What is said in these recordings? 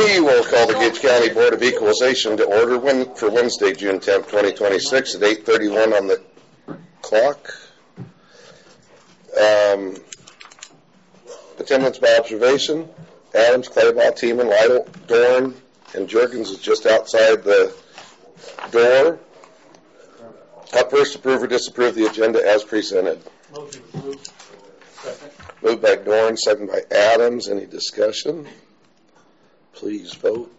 We will call the Gage County Board of Equalization to order for Wednesday, June 10th, 2026 at 8:31 on the clock. Attendance by observation. Adams, Claybaugh, Tiemann, Lytle, Dorn, and Juergens is just outside the door. Up first, approve or disapprove the agenda as presented. Motion approved. Second. Moved by Dorn, second by Adams. Any discussion? Please vote.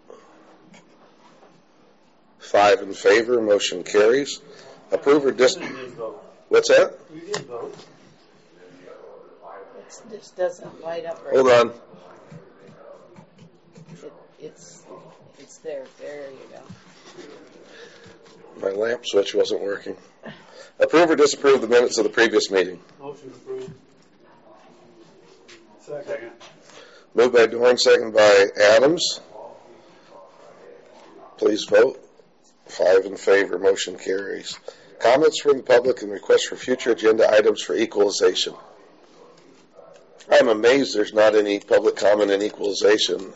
5 in favor. Motion carries. Approve or disapprove. What's that? You did vote. This doesn't light up right. Hold on. It's there. There you go. My lamp switch wasn't working. Approve or disapprove the minutes of the previous meeting. Motion approved. Second. Moved by Dorn, second by Adams. Please vote. 5 in favor. Motion carries. Comments from the public and requests for future agenda items for equalization. I'm amazed there's not any public comment in equalization.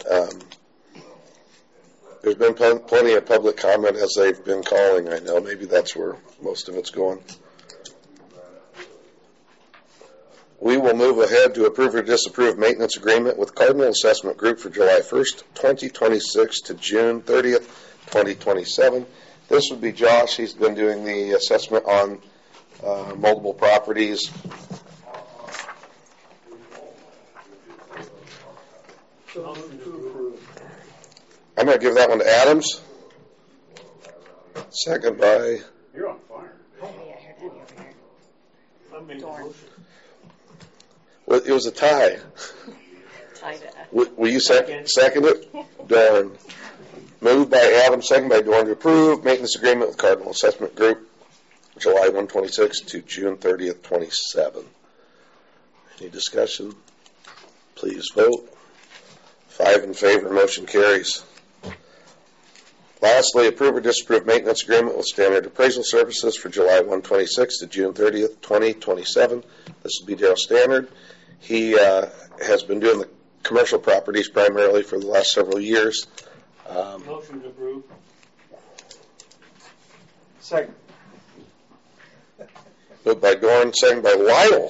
There's been plenty of public comment as they've been calling, I know. Maybe that's where most of it's going. We will move ahead to approve or disapprove maintenance agreement with Cardinal Assessment Group for July 1st, 2026 to June 30th, 2027. This would be Josh. He's been doing the assessment on multiple properties. I'm going to give that one to Adams. Second by... You're on fire. Oh, yeah, I heard Eddie over here. I made the motion. Well, it was a tie. Tied it. Will you second it? Dorn. Moved by Adams, second by Dorn to approve maintenance agreement with Cardinal Assessment Group, July 126 to June 30th, 27. Any discussion? Please vote. 5 in favor. Motion carries. Lastly, approve or disapprove maintenance agreement with Standard Appraisal Services for July 126 to June 30th, 2027. This will be Darrell Standard. He has been doing the commercial properties primarily for the last several years. Motion to approve. Second. Moved by Dorn, second by Lytle.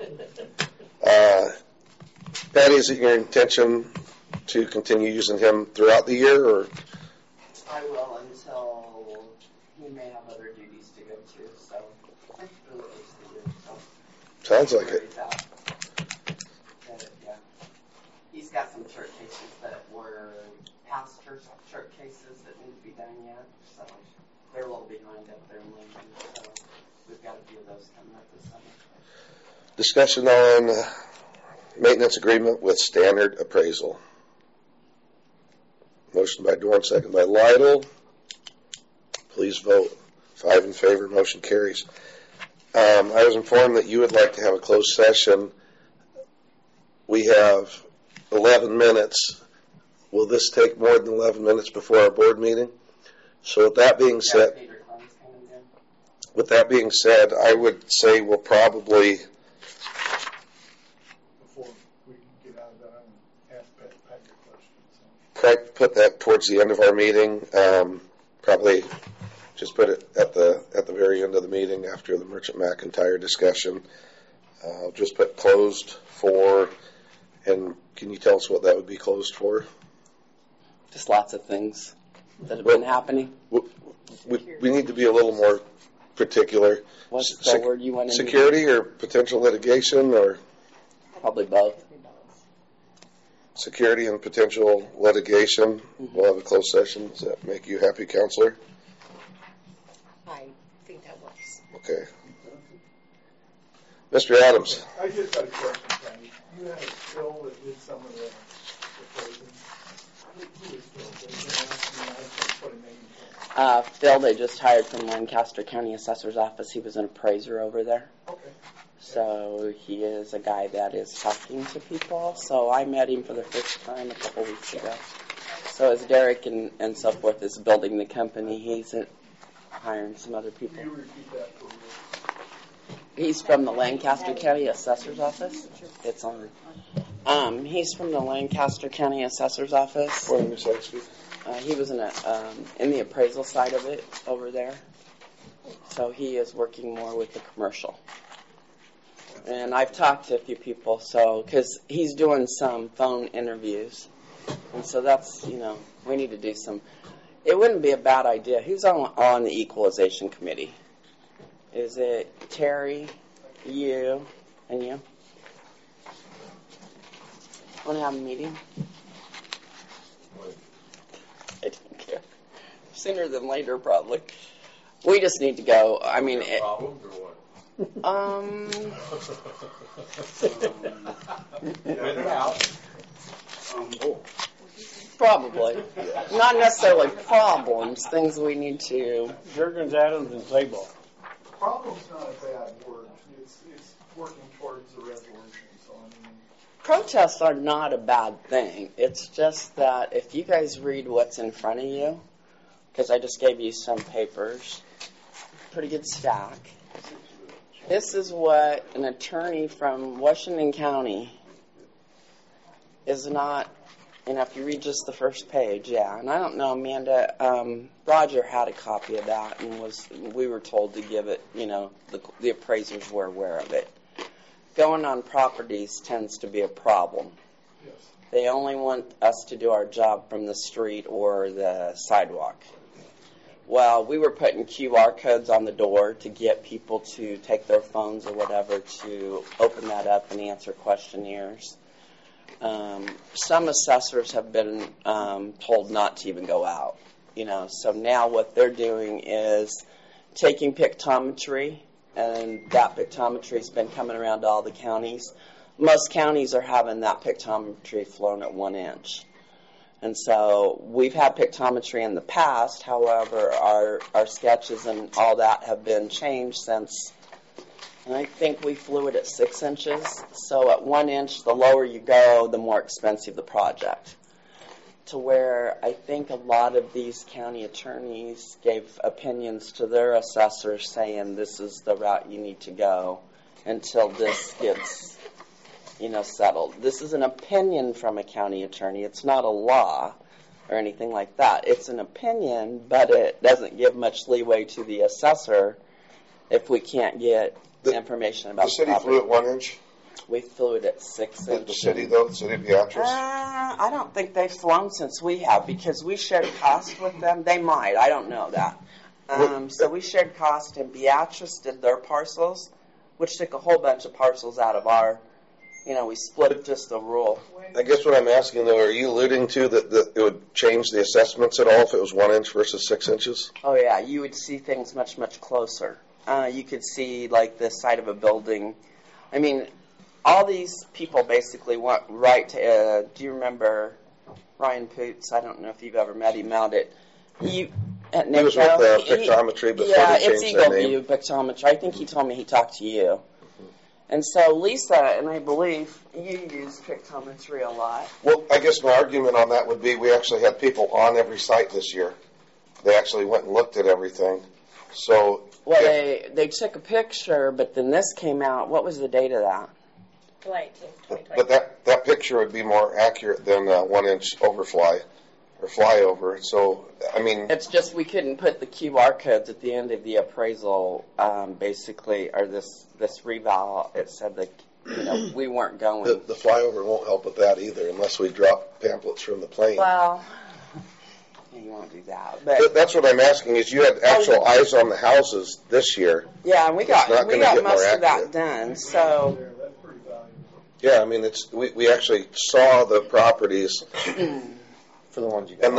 Patty, is it your intention to continue using him throughout the year, or? I will until he may have other duties to go to, so really close to you. So Sounds like it. Yeah. He's got some church cases that were pastor church cases that need to be done yet, so they're a little behind up there in Lincoln, so we've got a few of those coming up this summer. Discussion on maintenance agreement with Standard Appraisal. Motion by Dorn, second by Lytle. Please vote. 5 in favor. Motion carries. I was informed that you would like to have a closed session. We have 11 minutes. Will this take more than 11 minutes before our board meeting? So with that being said, I would say we'll probably... put that towards the end of our meeting. Probably just put it at the very end of the meeting after the Merchant McIntyre discussion. I'll just put closed for, and can you tell us what that would be closed for? Just lots of things that have been happening. We need to be a little more particular. What's the word you want to security or potential litigation, or? Probably both. Security and potential litigation. Mm-hmm. We'll have a closed session. Does that make you happy, Counselor? I think that works. Okay. Mr. Adams. I just got a question, Patty. You had a Phil that did some of the proposing. Who is Phil? Phil, they just hired from Lancaster County Assessor's Office. He was an appraiser over there. Okay. So he is a guy that is talking to people. So I met him for the first time a couple weeks ago. So as Derek and so forth is building the company, he's hiring some other people. Can you repeat that for me? He's from the Lancaster County Assessor's Office. It's on He's from the Lancaster County Assessor's Office. What on your side, Steve? He was in the appraisal side of it over there. So he is working more with the commercial. And I've talked to a few people, because he's doing some phone interviews. And so that's, we need to do some. It wouldn't be a bad idea. Who's on the Equalization Committee? Is it Terry, you, and you? Want to have a meeting? I don't care. Sooner than later, probably. We just need to go. I mean, problems or what? Get it out. Probably. Not necessarily problems, things we need to. Jurgens, Adams, and Clayball. Problem's not a bad word. It's working towards a resolution. So I mean, Protests are not a bad thing. It's just that if you guys read what's in front of you, because I just gave you some papers, pretty good stack. This is what an attorney from Washington County is not, if you read just the first page, yeah. And I don't know, Amanda, Roger had a copy of that and we were told to give it, the appraisers were aware of it. Going on properties tends to be a problem. yes. They only want us to do our job from the street or the sidewalk. Well, we were putting QR codes on the door to get people to take their phones or whatever to open that up and answer questionnaires. Some assessors have been told not to even go out. So now what they're doing is taking pictometry, and that pictometry has been coming around to all the counties. Most counties are having that pictometry flown at 1 inch. And so we've had pictometry in the past. However, our sketches and all that have been changed since, and I think we flew it at 6 inches. So at 1 inch, the lower you go, the more expensive the project. To where I think a lot of these county attorneys gave opinions to their assessors saying this is the route you need to go until this gets settled. This is an opinion from a county attorney. It's not a law or anything like that. It's an opinion, but it doesn't give much leeway to the assessor if we can't get information about the city property. flew at 1 inch. We flew it at 6 inches. The city, though, the city of Beatrice. I don't think they've flown since we have because we shared cost with them. They might. I don't know that. So we shared cost, and Beatrice did their parcels, which took a whole bunch of parcels out of our. We split just the rule. I guess what I'm asking, though, are you alluding to that it would change the assessments at all if it was 1 inch versus 6 inches? Oh, yeah. You would see things much, much closer. You could see, like, the side of a building. I mean, all these people basically want right to, do you remember Ryan Poots? I don't know if you've ever met him out at He was with Pictometry before yeah, they it's changed their Eagle name. View Pictometry. I think he told me he talked to you. And so Lisa, and I believe you use pictometry a lot. Well, I guess my argument on that would be we actually had people on every site this year. They actually went and looked at everything. So, Well, they took a picture, but then this came out. What was the date of that? July 18th, 2020. but that picture would be more accurate than 1 inch overfly or flyover. So, I mean, It's just we couldn't put the QR codes at the end of the appraisal, basically, or this reval. It said that we weren't going. the flyover won't help with that either unless we drop pamphlets from the plane. Well, you won't do that. But That's what I'm asking is you had actual eyes on the houses this year. yeah, and we got not gonna get more most of that accurate. done. So There, that's pretty valuable. Yeah, I mean, we actually saw the properties. For the ones you And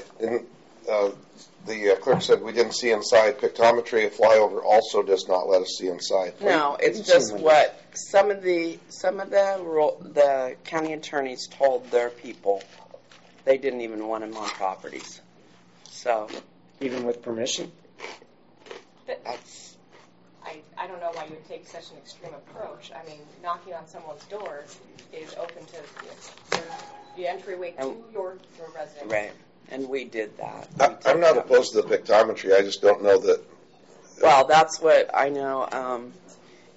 the clerk said we didn't see inside. Pictometry, a flyover also does not let us see inside. no, it's just what some of the county attorneys told their people. They didn't even want them on properties. So even with permission? that's I don't know why you would take such an extreme approach. I mean, knocking on someone's door is open to the entryway to your residence. right. And we did that. I'm not opposed to the pictometry. I just don't know that. Well, that's what I know.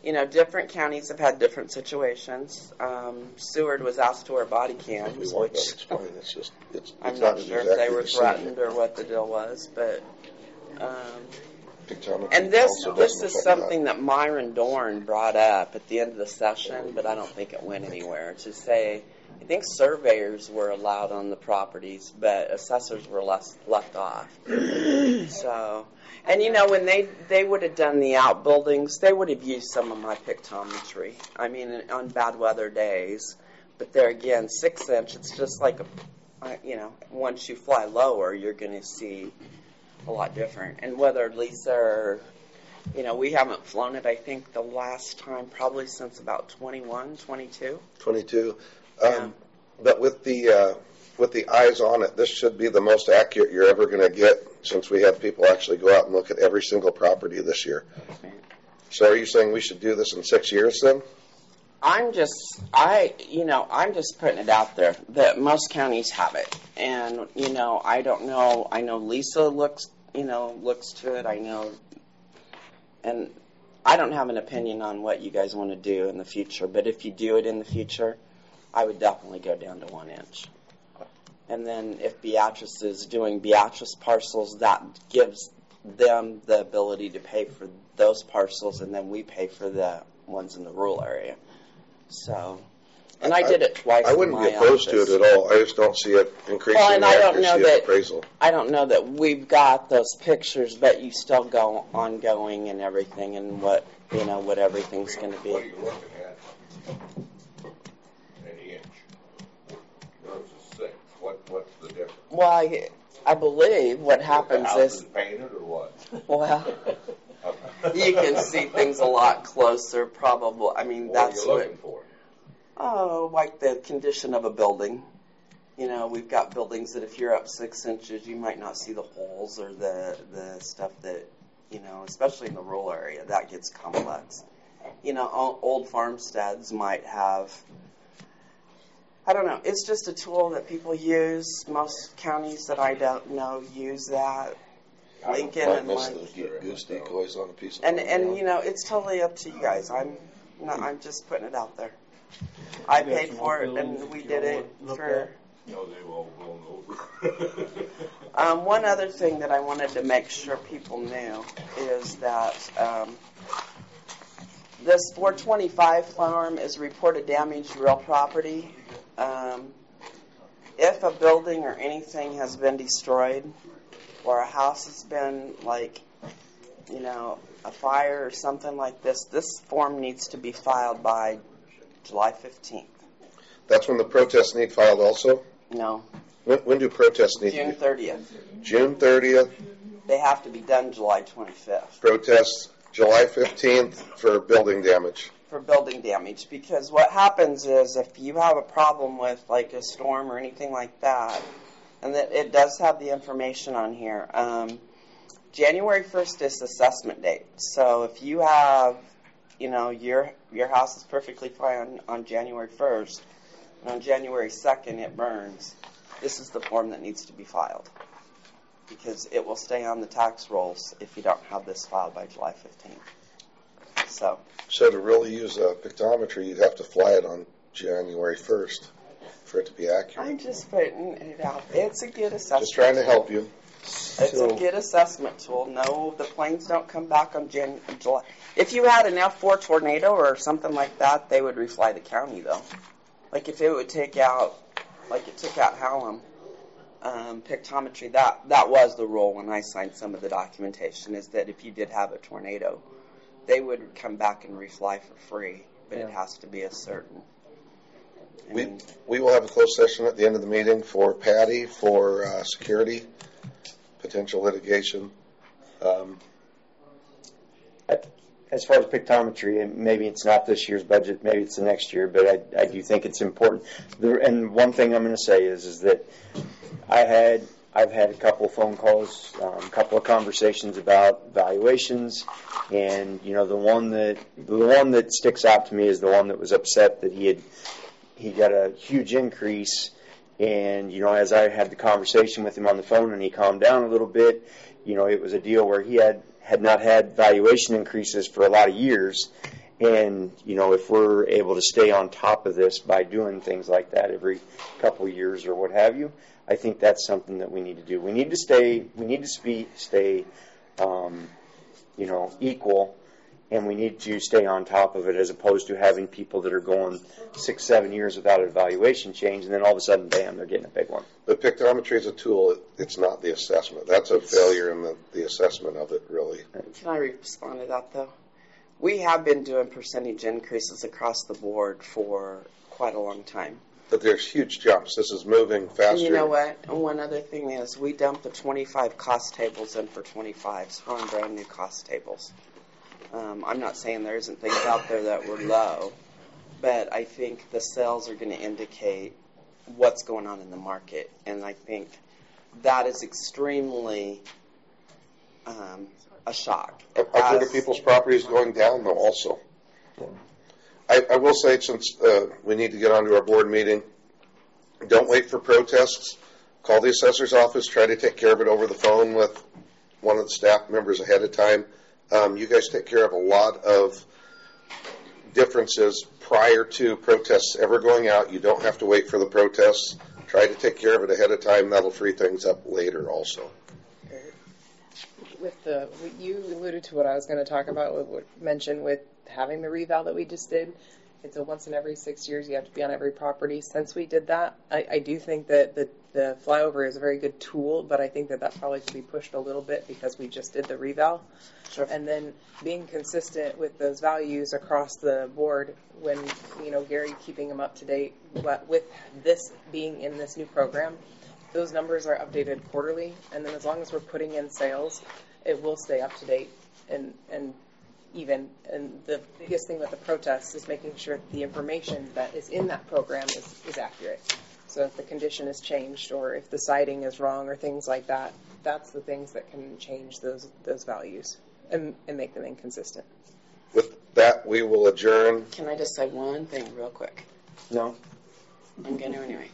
different counties have had different situations. Seward was asked to wear body We cams, want which that explained. It's just, it's I'm not not as sure if exactly they were the same. threatened or what the deal was, but. Pictometry And this also this doesn't is affect something that Myron Dorn brought up at the end of the session, but I don't think it went anywhere. To say, I think surveyors were allowed on the properties, but assessors were left off. So, and when they would have done the outbuildings, they would have used some of my pictometry. I mean, on bad weather days. But there again, 6-inch, it's just like once you fly lower, you're going to see a lot different. And whether Lisa or, we haven't flown it, I think, the last time probably since about 21, 22. 22. Yeah. But with the eyes on it, this should be the most accurate you're ever going to get, since we had people actually go out and look at every single property this year. So are you saying we should do this in 6 years then? I'm just putting it out there that most counties have it. And, I don't know. I know Lisa looks to it. I know. And I don't have an opinion on what you guys want to do in the future. But if you do it in the future, I would definitely go down to 1 inch. And then if Beatrice is doing Beatrice parcels, that gives them the ability to pay for those parcels, and then we pay for the ones in the rural area. So, and I did it twice. I wouldn't be opposed to it at all. I just don't see it increasing Well, and the I don't know accuracy of that appraisal. I don't know that we've got those pictures, but you still go ongoing and everything, and what everything's going to What are be. you looking at? An inch versus 6. What's the difference? Well, I believe what happens The house is, painted or what? well, you can see things a lot closer. Probably, I mean, What that's are you looking for? like the condition of a building. We've got buildings that if you're up 6 inches, you might not see the holes or the stuff that, especially in the rural area, that gets complex. Old farmsteads might have, I don't know, it's just a tool that people use. Most counties that I don't know use that. Lincoln Might and miss like, the goose decoys on a piece of and property. it's totally up to you guys. I'm just putting it out there. I paid for it, and we did it for. No, they've all blown over. One other thing that I wanted to make sure people knew is that this 425 form is reported damage to real property. If a building or anything has been destroyed, or a house has been a fire or something like this, this form needs to be filed by July 15th. That's when the protests need filed also? No, When do protests need June to be? 30th. June 30th. They have to be done July 25th. Protests July 15th for building damage. For building damage, because what happens is if you have a problem with like a storm or anything like that, and that it does have the information on here, January 1st is assessment date. So if you have, your house is perfectly fine on January 1st, and on January 2nd it burns, this is the form that needs to be filed, because it will stay on the tax rolls if you don't have this filed by July 15th. So to really use a pictometry, you'd have to fly it on January 1st for it to be accurate. I'm just putting it out. It's a good assessment. Just trying to help you. It's a good assessment tool. No, the planes don't come back on July. If you had an F4 tornado or something like that, they would refly the county, though. Like if it would take out, like it took out Hallam, pictometry, that was the rule when I signed some of the documentation, is that if you did have a tornado, they would come back and refly for free, but it has to be a certain. We will have a closed session at the end of the meeting for Patty, for security, potential litigation. As far as pictometry, and maybe it's not this year's budget, maybe it's the next year, but I do think it's important. And one thing I'm going to say is that I've had a couple of phone calls, a couple of conversations about valuations, and the one that sticks out to me is the one that was upset that he got a huge increase, and as I had the conversation with him on the phone and he calmed down a little bit, it was a deal where he had not had valuation increases for a lot of years, And, if we're able to stay on top of this by doing things like that every couple of years or what have you, I think that's something that we need to do. We need to stay equal, and we need to stay on top of it as opposed to having people that are going 6-7 years without an evaluation change, and then all of a sudden, bam, they're getting a big one. The pictometry is a tool. It's not the assessment. That's a failure in the assessment of it, really. Can I respond to that, though? We have been doing percentage increases across the board for quite a long time. But there's huge jumps. This is moving faster. And you know what? And one other thing is we dumped the 25 cost tables in for 25s on brand new cost tables. I'm not saying there isn't things out there that were low, but I think the sales are going to indicate what's going on in the market. And I think that is extremely a shock. I've heard of people's properties going down, though, also. I will say, since we need to get onto our board meeting, don't wait for protests. Call the assessor's office. Try to take care of it over the phone with one of the staff members ahead of time. You guys take care of a lot of differences prior to protests ever going out. You don't have to wait for the protests. Try to take care of it ahead of time. That'll free things up later also. You alluded to what I was going to talk about, mention with having the reval that we just did. It's a once in every 6 years. You have to be on every property. Since we did that, I do think that the flyover is a very good tool, but I think that probably should be pushed a little bit because we just did the reval. Sure. And then being consistent with those values across the board when, Gary keeping them up to date with this being in this new program, those numbers are updated quarterly. And then as long as we're putting in sales, it will stay up to date and even. And the biggest thing with the protests is making sure that the information that is in that program is accurate. So if the condition is changed or if the siding is wrong or things like that, that's the things that can change those values and make them inconsistent. With that, we will adjourn. Can I just say one thing real quick? No? I'm going to anyway.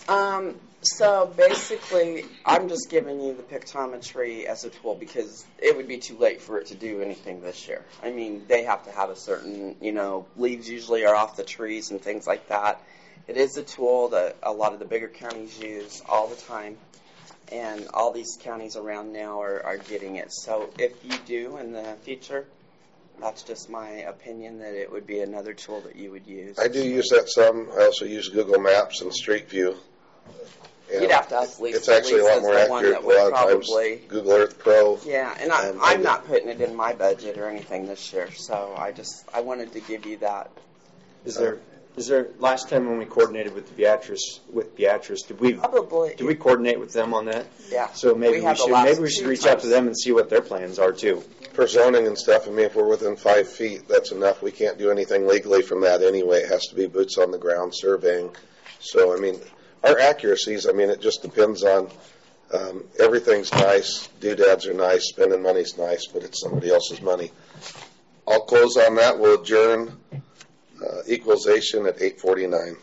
So basically, I'm just giving you the pictometry as a tool because it would be too late for it to do anything this year. I mean, they have to have a certain, leaves usually are off the trees and things like that. It is a tool that a lot of the bigger counties use all the time, and all these counties around now are getting it. So if you do in the future, that's just my opinion that it would be another tool that you would use. I do use that some. I also use Google Maps and Street View. You'd have to ask Lisa. It's actually a lot more accurate. A lot of times, Google Earth Pro. Yeah, and I'm not putting it in my budget or anything this year, so I wanted to give you that. Is there last time when we coordinated with Beatrice, did we coordinate with them on that? Yeah. So maybe we should reach out to them and see what their plans are too. For zoning and stuff, if we're within 5 feet, that's enough. We can't do anything legally from that anyway. It has to be boots on the ground surveying. So, our accuracies, it just depends on everything's nice. Doodads are nice. Spending money's nice, but it's somebody else's money. I'll close on that. We'll adjourn equalization at 8:49.